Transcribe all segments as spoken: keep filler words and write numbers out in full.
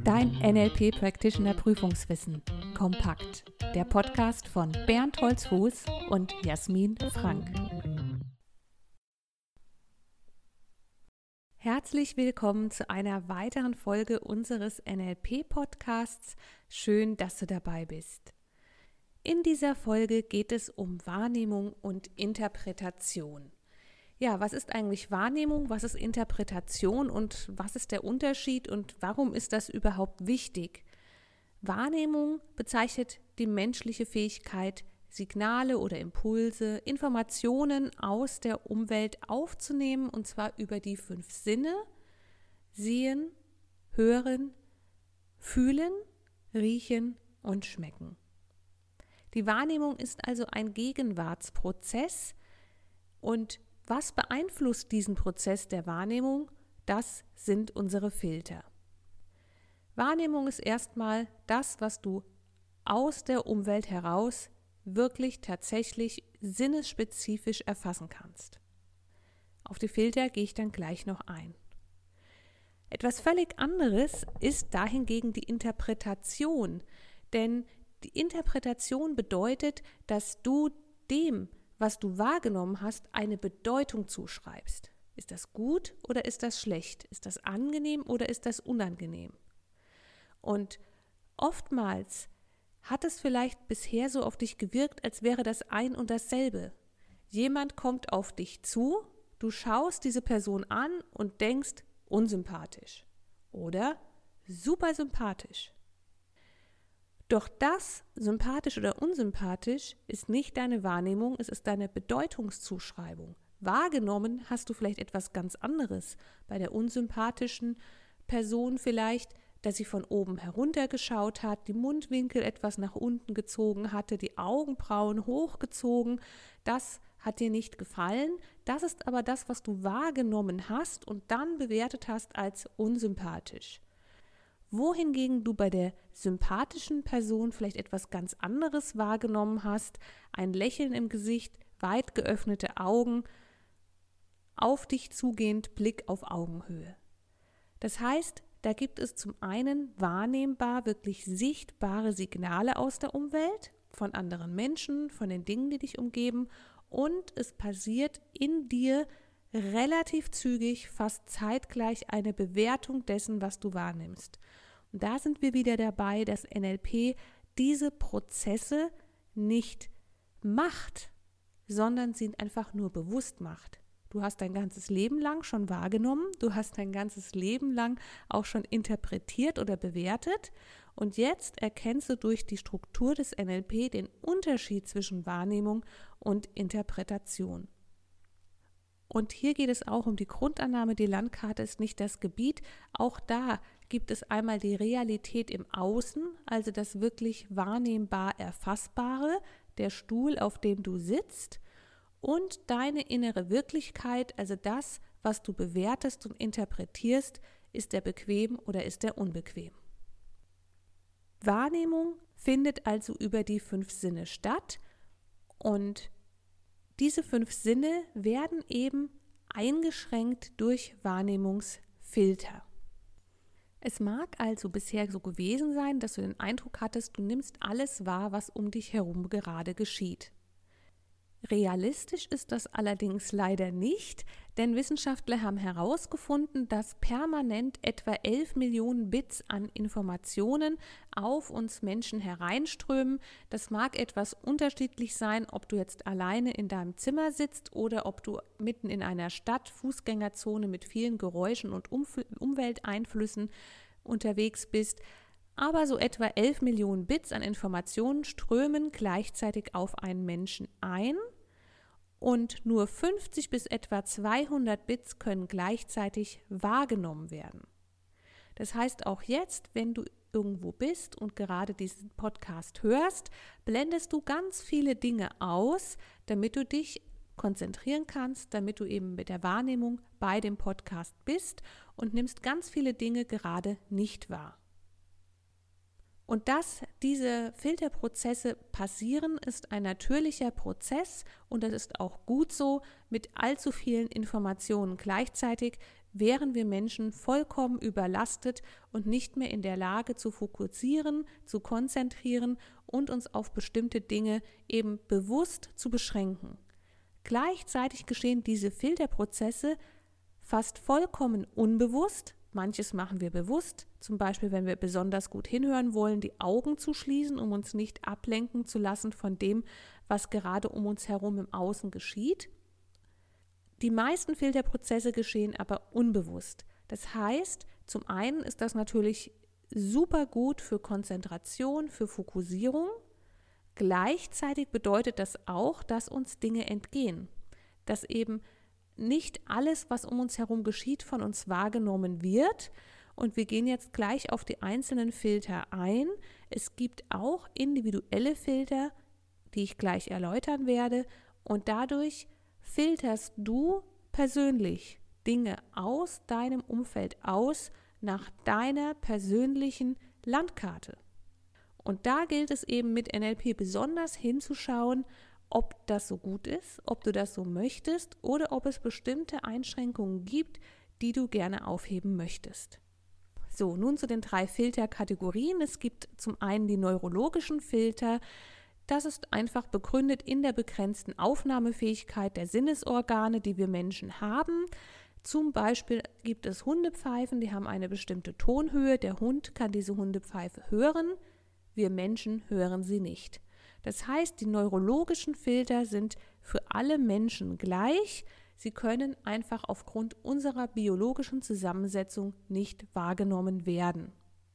Dein N L P Practitioner Prüfungswissen. Kompakt. Der Podcast von Bernd Holzfuß und Jasmin Frank. Herzlich willkommen zu einer weiteren Folge unseres N L P Podcasts. Schön, dass du dabei bist. In dieser Folge geht es um Wahrnehmung und Interpretation. Ja, was ist eigentlich Wahrnehmung, was ist Interpretation und was ist der Unterschied und warum ist das überhaupt wichtig? Wahrnehmung bezeichnet die menschliche Fähigkeit, Signale oder Impulse, Informationen aus der Umwelt aufzunehmen, und zwar über die fünf Sinne: Sehen, Hören, Fühlen, Riechen und Schmecken. Die Wahrnehmung ist also ein Gegenwartsprozess, und was beeinflusst diesen Prozess der Wahrnehmung? Das sind unsere Filter. Wahrnehmung ist erstmal das, was du aus der Umwelt heraus wirklich tatsächlich sinnesspezifisch erfassen kannst. Auf die Filter gehe ich dann gleich noch ein. Etwas völlig anderes ist dahingegen die Interpretation, denn die Interpretation bedeutet, dass du dem, was du wahrgenommen hast, eine Bedeutung zuschreibst. Ist das gut oder ist das schlecht? Ist das angenehm oder ist das unangenehm? Und oftmals hat es vielleicht bisher so auf dich gewirkt, als wäre das ein und dasselbe. Jemand kommt auf dich zu, du schaust diese Person an und denkst unsympathisch oder super sympathisch. Doch das, sympathisch oder unsympathisch, ist nicht deine Wahrnehmung, es ist deine Bedeutungszuschreibung. Wahrgenommen hast du vielleicht etwas ganz anderes. Bei der unsympathischen Person vielleicht, dass sie von oben herunter geschaut hat, die Mundwinkel etwas nach unten gezogen hatte, die Augenbrauen hochgezogen. Das hat dir nicht gefallen. Das ist aber das, was du wahrgenommen hast und dann bewertet hast als unsympathisch. Wohingegen du bei der sympathischen Person vielleicht etwas ganz anderes wahrgenommen hast, ein Lächeln im Gesicht, weit geöffnete Augen, auf dich zugehend, Blick auf Augenhöhe. Das heißt, da gibt es zum einen wahrnehmbar, wirklich sichtbare Signale aus der Umwelt, von anderen Menschen, von den Dingen, die dich umgeben, und es passiert in dir relativ zügig, fast zeitgleich eine Bewertung dessen, was du wahrnimmst. Und da sind wir wieder dabei, dass N L P diese Prozesse nicht macht, sondern sie einfach nur bewusst macht. Du hast dein ganzes Leben lang schon wahrgenommen, du hast dein ganzes Leben lang auch schon interpretiert oder bewertet, und jetzt erkennst du durch die Struktur des N L P den Unterschied zwischen Wahrnehmung und Interpretation. Und hier geht es auch um die Grundannahme, die Landkarte ist nicht das Gebiet. Auch da gibt es einmal die Realität im Außen, also das wirklich wahrnehmbar Erfassbare, der Stuhl, auf dem du sitzt, und deine innere Wirklichkeit, also das, was du bewertest und interpretierst, ist der bequem oder ist der unbequem. Wahrnehmung findet also über die fünf Sinne statt, und diese fünf Sinne werden eben eingeschränkt durch Wahrnehmungsfilter. Es mag also bisher so gewesen sein, dass du den Eindruck hattest, du nimmst alles wahr, was um dich herum gerade geschieht. Realistisch ist das allerdings leider nicht, denn Wissenschaftler haben herausgefunden, dass permanent etwa elf Millionen Bits an Informationen auf uns Menschen hereinströmen. Das mag etwas unterschiedlich sein, ob du jetzt alleine in deinem Zimmer sitzt oder ob du mitten in einer Stadt, Fußgängerzone mit vielen Geräuschen und Umf- Umwelteinflüssen unterwegs bist. Aber so etwa elf Millionen Bits an Informationen strömen gleichzeitig auf einen Menschen ein, und nur fünfzig bis etwa zweihundert Bits können gleichzeitig wahrgenommen werden. Das heißt, auch jetzt, wenn du irgendwo bist und gerade diesen Podcast hörst, blendest du ganz viele Dinge aus, damit du dich konzentrieren kannst, damit du eben mit der Wahrnehmung bei dem Podcast bist, und nimmst ganz viele Dinge gerade nicht wahr. Und dass diese Filterprozesse passieren, ist ein natürlicher Prozess, und das ist auch gut so. Mit allzu vielen Informationen gleichzeitig wären wir Menschen vollkommen überlastet und nicht mehr in der Lage zu fokussieren, zu konzentrieren und uns auf bestimmte Dinge eben bewusst zu beschränken. Gleichzeitig geschehen diese Filterprozesse fast vollkommen unbewusst. Manches machen wir bewusst, zum Beispiel, wenn wir besonders gut hinhören wollen, die Augen zu schließen, um uns nicht ablenken zu lassen von dem, was gerade um uns herum im Außen geschieht. Die meisten Filterprozesse geschehen aber unbewusst. Das heißt, zum einen ist das natürlich super gut für Konzentration, für Fokussierung. Gleichzeitig bedeutet das auch, dass uns Dinge entgehen, dass eben nicht alles, was um uns herum geschieht, von uns wahrgenommen wird. Und wir gehen jetzt gleich auf die einzelnen Filter ein. Es gibt auch individuelle Filter, die ich gleich erläutern werde. Und dadurch filterst du persönlich Dinge aus deinem Umfeld aus nach deiner persönlichen Landkarte. Und da gilt es eben mit N L P besonders hinzuschauen, ob das so gut ist, ob du das so möchtest oder ob es bestimmte Einschränkungen gibt, die du gerne aufheben möchtest. So, nun zu den drei Filterkategorien. Es gibt zum einen die neurologischen Filter. Das ist einfach begründet in der begrenzten Aufnahmefähigkeit der Sinnesorgane, die wir Menschen haben. Zum Beispiel gibt es Hundepfeifen, die haben eine bestimmte Tonhöhe. Der Hund kann diese Hundepfeife hören, wir Menschen hören sie nicht. Das heißt, die neurologischen Filter sind für alle Menschen gleich. Sie können einfach aufgrund unserer biologischen Zusammensetzung nicht wahrgenommen werden.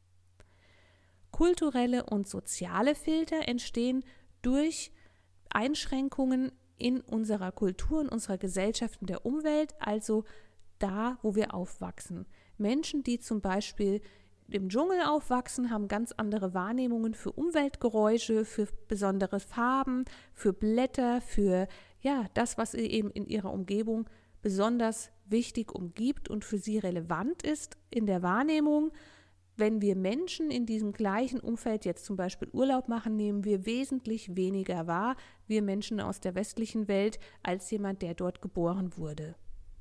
Kulturelle und soziale Filter entstehen durch Einschränkungen in unserer Kultur, in unserer Gesellschaft, in der Umwelt, also da, wo wir aufwachsen. Menschen, die zum Beispiel im Dschungel aufwachsen, haben ganz andere Wahrnehmungen für Umweltgeräusche, für besondere Farben, für Blätter, für ja, das, was eben in ihrer Umgebung besonders wichtig umgibt und für sie relevant ist in der Wahrnehmung. Wenn wir Menschen in diesem gleichen Umfeld jetzt zum Beispiel Urlaub machen, nehmen wir wesentlich weniger wahr, wir Menschen aus der westlichen Welt, als jemand, der dort geboren wurde.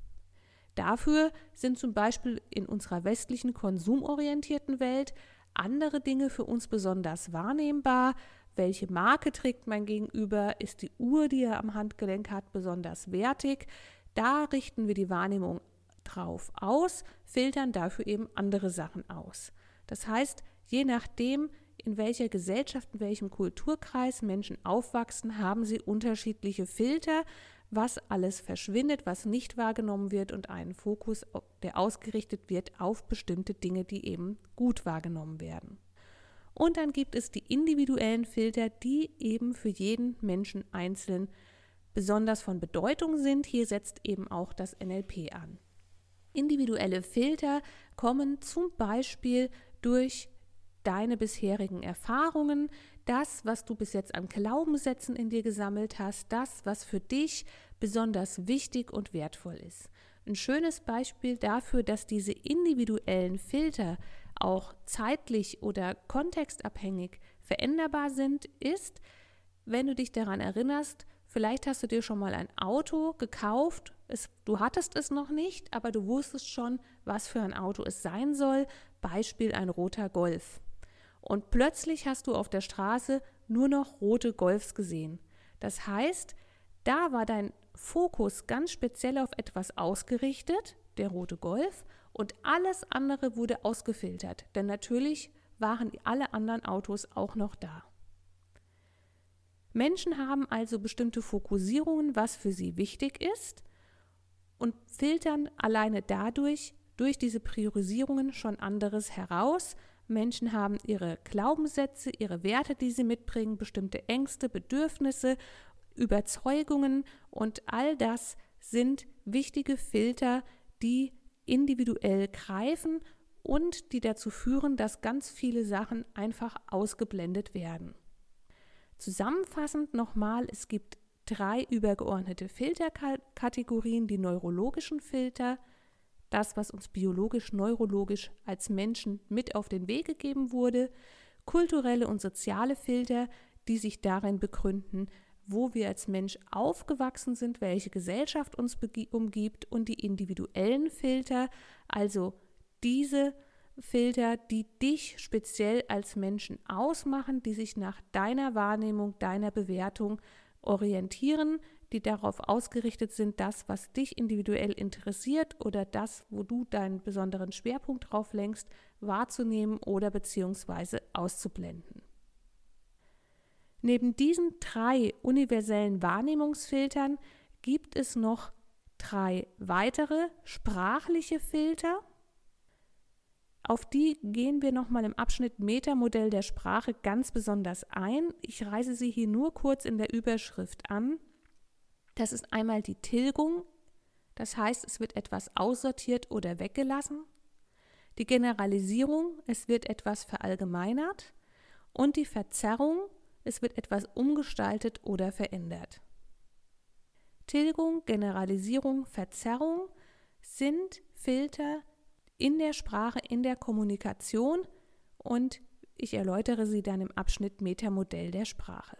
Dafür sind zum Beispiel in unserer westlichen konsumorientierten Welt andere Dinge für uns besonders wahrnehmbar. Welche Marke trägt mein Gegenüber? Ist die Uhr, die er am Handgelenk hat, besonders wertig? Da richten wir die Wahrnehmung drauf aus, filtern dafür eben andere Sachen aus. Das heißt, je nachdem, in welcher Gesellschaft, in welchem Kulturkreis Menschen aufwachsen, haben sie unterschiedliche Filter, was alles verschwindet, was nicht wahrgenommen wird und einen Fokus, der ausgerichtet wird auf bestimmte Dinge, die eben gut wahrgenommen werden. Und dann gibt es die individuellen Filter, die eben für jeden Menschen einzeln besonders von Bedeutung sind. Hier setzt eben auch das N L P an. Individuelle Filter kommen zum Beispiel durch deine bisherigen Erfahrungen, das, was du bis jetzt an Glaubenssätzen in dir gesammelt hast, das, was für dich besonders wichtig und wertvoll ist. Ein schönes Beispiel dafür, dass diese individuellen Filter auch zeitlich oder kontextabhängig veränderbar sind, ist, wenn du dich daran erinnerst, vielleicht hast du dir schon mal ein Auto gekauft, es, du hattest es noch nicht, aber du wusstest schon, was für ein Auto es sein soll, Beispiel ein roter Golf. Und plötzlich hast du auf der Straße nur noch rote Golfs gesehen. Das heißt, da war dein Fokus ganz speziell auf etwas ausgerichtet, der rote Golf, und alles andere wurde ausgefiltert, denn natürlich waren alle anderen Autos auch noch da. Menschen haben also bestimmte Fokussierungen, was für sie wichtig ist, und filtern alleine dadurch, durch diese Priorisierungen schon anderes heraus. Menschen haben ihre Glaubenssätze, ihre Werte, die sie mitbringen, bestimmte Ängste, Bedürfnisse, Überzeugungen, und all das sind wichtige Filter, die individuell greifen und die dazu führen, dass ganz viele Sachen einfach ausgeblendet werden. Zusammenfassend nochmal, es gibt drei übergeordnete Filterkategorien: die neurologischen Filter, das, was uns biologisch, neurologisch als Menschen mit auf den Weg gegeben wurde, kulturelle und soziale Filter, die sich darin begründen, wo wir als Mensch aufgewachsen sind, welche Gesellschaft uns umgibt und die individuellen Filter, also diese Filter, die dich speziell als Menschen ausmachen, die sich nach deiner Wahrnehmung, deiner Bewertung orientieren, die darauf ausgerichtet sind, das, was dich individuell interessiert oder das, wo du deinen besonderen Schwerpunkt drauf lenkst, wahrzunehmen oder beziehungsweise auszublenden. Neben diesen drei universellen Wahrnehmungsfiltern gibt es noch drei weitere sprachliche Filter. Auf die gehen wir nochmal im Abschnitt Metamodell der Sprache ganz besonders ein. Ich reiße sie hier nur kurz in der Überschrift an. Das ist einmal die Tilgung, das heißt, es wird etwas aussortiert oder weggelassen. Die Generalisierung, es wird etwas verallgemeinert. Und die Verzerrung, es wird etwas umgestaltet oder verändert. Tilgung, Generalisierung, Verzerrung sind Filter in der Sprache, in der Kommunikation und ich erläutere sie dann im Abschnitt Metamodell der Sprache.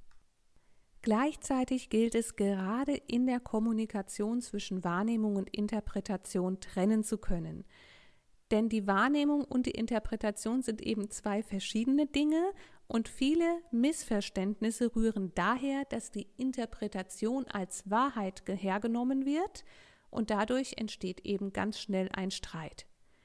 Gleichzeitig gilt es gerade in der Kommunikation zwischen Wahrnehmung und Interpretation trennen zu können. Denn die Wahrnehmung und die Interpretation sind eben zwei verschiedene Dinge und viele Missverständnisse rühren daher, dass die Interpretation als Wahrheit hergenommen wird und dadurch entsteht eben ganz schnell ein Streit.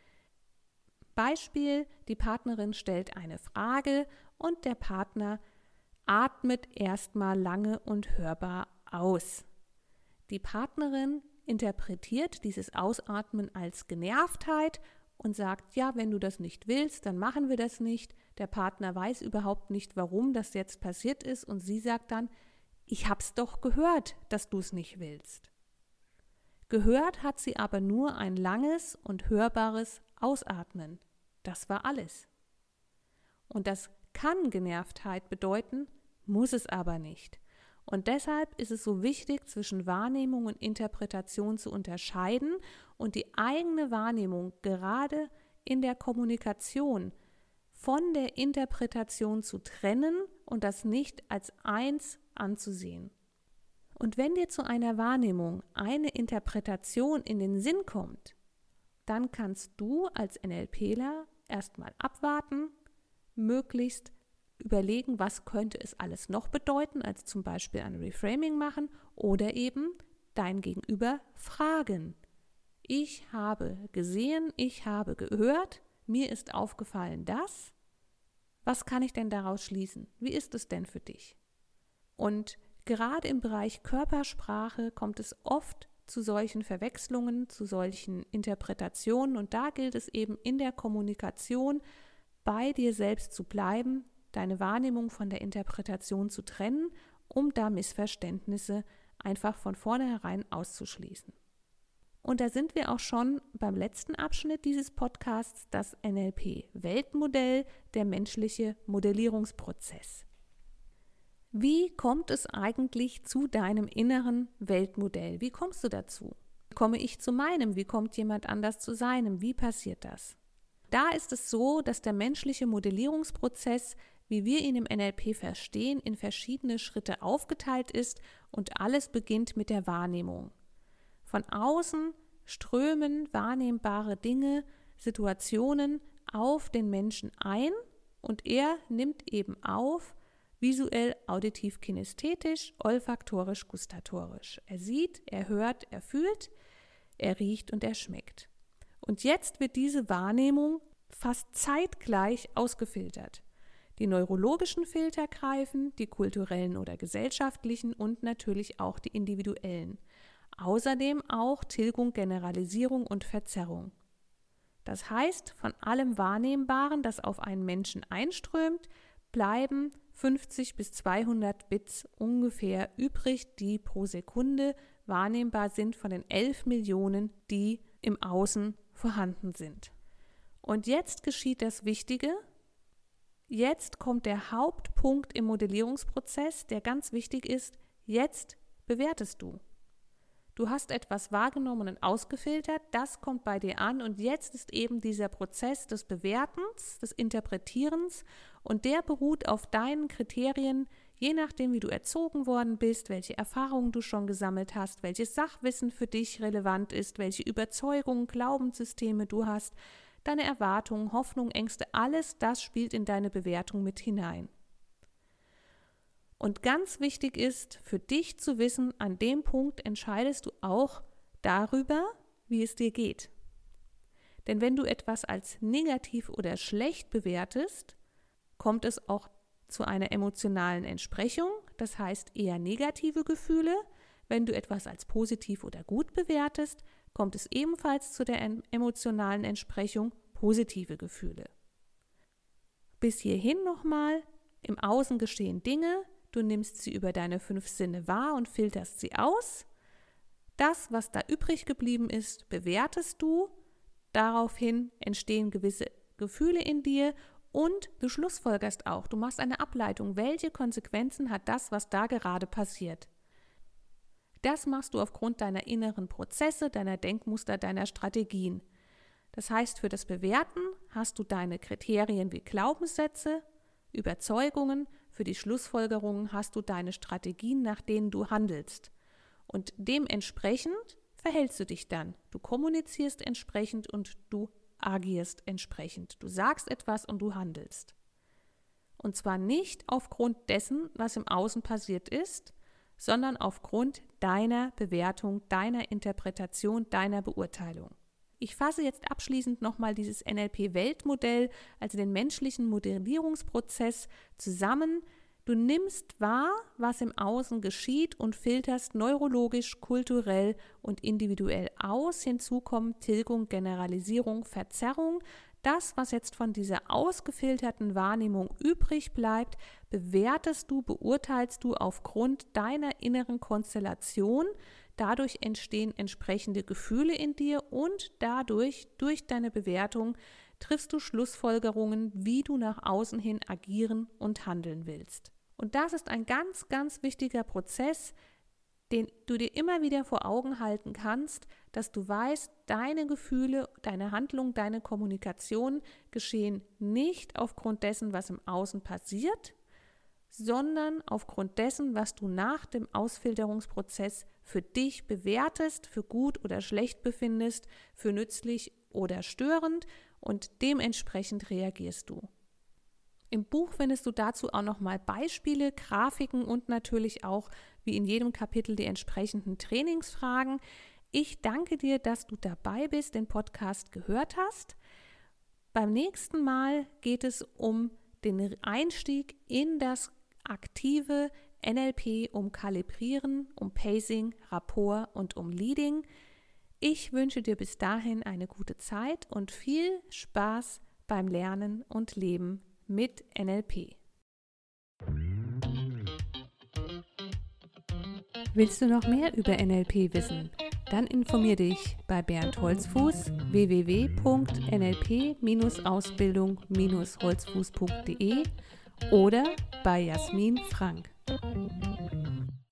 Beispiel, die Partnerin stellt eine Frage und der Partner atmet erstmal lange und hörbar aus. Die Partnerin interpretiert dieses Ausatmen als Genervtheit und sagt, ja, wenn du das nicht willst, dann machen wir das nicht. Der Partner weiß überhaupt nicht, warum das jetzt passiert ist und sie sagt dann, ich hab's doch gehört, dass du es nicht willst. Gehört hat sie aber nur ein langes und hörbares Ausatmen. Das war alles. Und das kann Genervtheit bedeuten, muss es aber nicht. Und deshalb ist es so wichtig, zwischen Wahrnehmung und Interpretation zu unterscheiden und die eigene Wahrnehmung gerade in der Kommunikation von der Interpretation zu trennen und das nicht als eins anzusehen. Und wenn dir zu einer Wahrnehmung eine Interpretation in den Sinn kommt, dann kannst du als NLPler erstmal abwarten, möglichst überlegen, was könnte es alles noch bedeuten, als zum Beispiel ein Reframing machen oder eben dein Gegenüber fragen. Ich habe gesehen, ich habe gehört, mir ist aufgefallen das. Was kann ich denn daraus schließen? Wie ist es denn für dich? Und gerade im Bereich Körpersprache kommt es oft zu solchen Verwechslungen, zu solchen Interpretationen und da gilt es eben in der Kommunikation bei dir selbst zu bleiben, deine Wahrnehmung von der Interpretation zu trennen, um da Missverständnisse einfach von vornherein auszuschließen. Und da sind wir auch schon beim letzten Abschnitt dieses Podcasts, das N L P-Weltmodell, der menschliche Modellierungsprozess. Wie kommt es eigentlich zu deinem inneren Weltmodell? Wie kommst du dazu? Wie komme ich zu meinem? Wie kommt jemand anders zu seinem? Wie passiert das? Da ist es so, dass der menschliche Modellierungsprozess, wie wir ihn im N L P verstehen, in verschiedene Schritte aufgeteilt ist und alles beginnt mit der Wahrnehmung. Von außen strömen wahrnehmbare Dinge, Situationen auf den Menschen ein und er nimmt eben auf, visuell, auditiv, kinästhetisch, olfaktorisch, gustatorisch. Er sieht, er hört, er fühlt, er riecht und er schmeckt. Und jetzt wird diese Wahrnehmung fast zeitgleich ausgefiltert. Die neurologischen Filter greifen, die kulturellen oder gesellschaftlichen und natürlich auch die individuellen. Außerdem auch Tilgung, Generalisierung und Verzerrung. Das heißt, von allem Wahrnehmbaren, das auf einen Menschen einströmt, bleiben fünfzig bis zweihundert Bits ungefähr übrig, die pro Sekunde wahrnehmbar sind von den elf Millionen, die im Außen vorhanden sind. Und jetzt geschieht das Wichtige. Jetzt kommt der Hauptpunkt im Modellierungsprozess, der ganz wichtig ist. Jetzt bewertest du. Du hast etwas wahrgenommen und ausgefiltert, das kommt bei dir an und jetzt ist eben dieser Prozess des Bewertens, des Interpretierens und der beruht auf deinen Kriterien, je nachdem, wie du erzogen worden bist, welche Erfahrungen du schon gesammelt hast, welches Sachwissen für dich relevant ist, welche Überzeugungen, Glaubenssysteme du hast, deine Erwartungen, Hoffnungen, Ängste, alles das spielt in deine Bewertung mit hinein. Und ganz wichtig ist für dich zu wissen, an dem Punkt entscheidest du auch darüber, wie es dir geht. Denn wenn du etwas als negativ oder schlecht bewertest, kommt es auch zu einer emotionalen Entsprechung, das heißt eher negative Gefühle. Wenn du etwas als positiv oder gut bewertest, kommt es ebenfalls zu der emotionalen Entsprechung, positive Gefühle. Bis hierhin nochmal, im Außen geschehen Dinge, du nimmst sie über deine fünf Sinne wahr und filterst sie aus. Das, was da übrig geblieben ist, bewertest du. Daraufhin entstehen gewisse Gefühle in dir und du schlussfolgerst auch. Du machst eine Ableitung. Welche Konsequenzen hat das, was da gerade passiert? Das machst du aufgrund deiner inneren Prozesse, deiner Denkmuster, deiner Strategien. Das heißt, für das Bewerten hast du deine Kriterien wie Glaubenssätze, Überzeugungen, für die Schlussfolgerungen hast du deine Strategien, nach denen du handelst. Und dementsprechend verhältst du dich dann. Du kommunizierst entsprechend und du agierst entsprechend. Du sagst etwas und du handelst. Und zwar nicht aufgrund dessen, was im Außen passiert ist, sondern aufgrund deiner Bewertung, deiner Interpretation, deiner Beurteilung. Ich fasse jetzt abschließend nochmal dieses N L P-Weltmodell, also den menschlichen Modellierungsprozess, zusammen. Du nimmst wahr, was im Außen geschieht und filterst neurologisch, kulturell und individuell aus. Hinzu kommen Tilgung, Generalisierung, Verzerrung. Das, was jetzt von dieser ausgefilterten Wahrnehmung übrig bleibt, bewertest du, beurteilst du aufgrund deiner inneren Konstellation. Dadurch entstehen entsprechende Gefühle in dir und dadurch, durch deine Bewertung, triffst du Schlussfolgerungen, wie du nach außen hin agieren und handeln willst. Und das ist ein ganz, ganz wichtiger Prozess, den du dir immer wieder vor Augen halten kannst, dass du weißt, deine Gefühle, deine Handlung, deine Kommunikation geschehen nicht aufgrund dessen, was im Außen passiert, sondern aufgrund dessen, was du nach dem Ausfilterungsprozess für dich bewertest, für gut oder schlecht befindest, für nützlich oder störend und dementsprechend reagierst du. Im Buch findest du dazu auch nochmal Beispiele, Grafiken und natürlich auch, wie in jedem Kapitel, die entsprechenden Trainingsfragen. Ich danke dir, dass du dabei bist, den Podcast gehört hast. Beim nächsten Mal geht es um den Einstieg in das aktive N L P, um Kalibrieren, um Pacing, Rapport und um Leading. Ich wünsche dir bis dahin eine gute Zeit und viel Spaß beim Lernen und Leben mit N L P. Willst du noch mehr über N L P wissen? Dann informier dich bei Bernd Holzfuß w w w punkt n l p ausbildung holzfuß punkt d e oder bei Jasmin Frank.